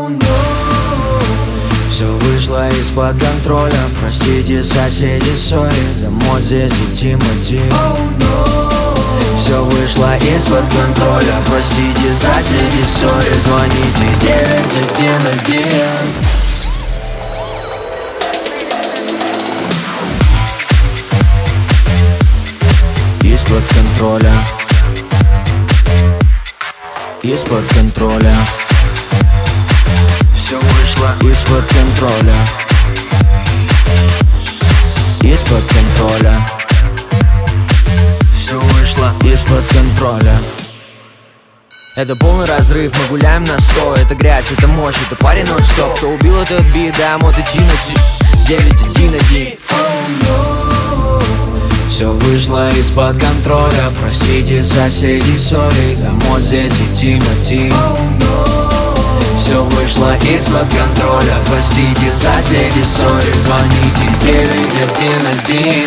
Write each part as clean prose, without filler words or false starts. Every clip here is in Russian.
Oh no. Все вышло из-под контроля. Простите, соседи, сори. Домой здесь идти мотив. Oh no. Все вышло из-под контроля. Простите, соседи, сори. Звоните 911. Из-под контроля. Из-под контроля. Все вышло из-под контроля. Из-под контроля. Все вышло из-под контроля. Это полный разрыв, мы гуляем на 100. Это грязь, это мощь, это парень нон-стоп. Кто убил этот бит, да, мод идти на 911. Все вышло из-под контроля. Простите, соседи, сори. Домой здесь идти мотив. Все вышло из-под контроля. Простите, соседи, сори. Звоните 911.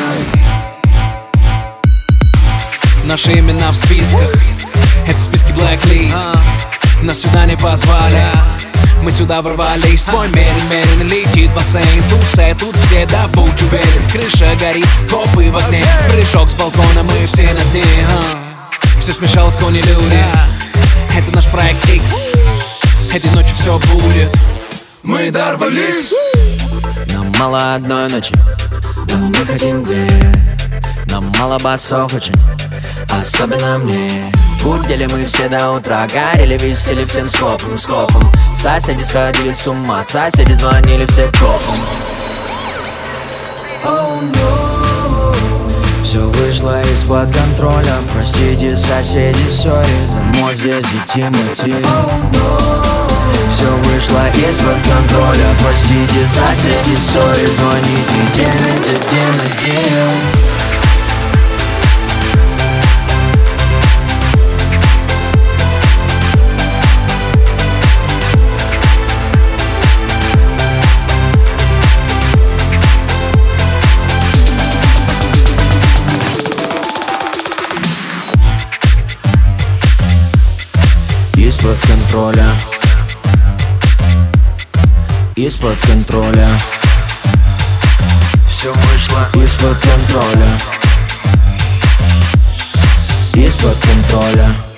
Наши имена в списках. Это списки блэк-лист. Нас сюда не позвали. Мы сюда ворвались. Твой медленно летит бассейн. Тут все да будь уверен. Крыша горит, копы в огне. Прыжок с балкона, мы все на дне. Все смешалось, кони люди. Это наш проект X. Этой ночью все будет. Мы дорвались. Нам мало одной ночи, да мы хотим две. Нам мало басов очень, особенно мне. Гудели мы все до утра, горели, висели всем скопом. Соседи сходили с ума, соседи звонили все копам. Oh no. Все вышло из-под контроля. Простите, соседи, сори. Домой здесь идти мотив. Oh no. Все вышло из-под контроля. Простите, соседи, сори. Звоните 911. Из-под контроля. Из-под контроля. Все вышло из-под контроля. Из-под контроля.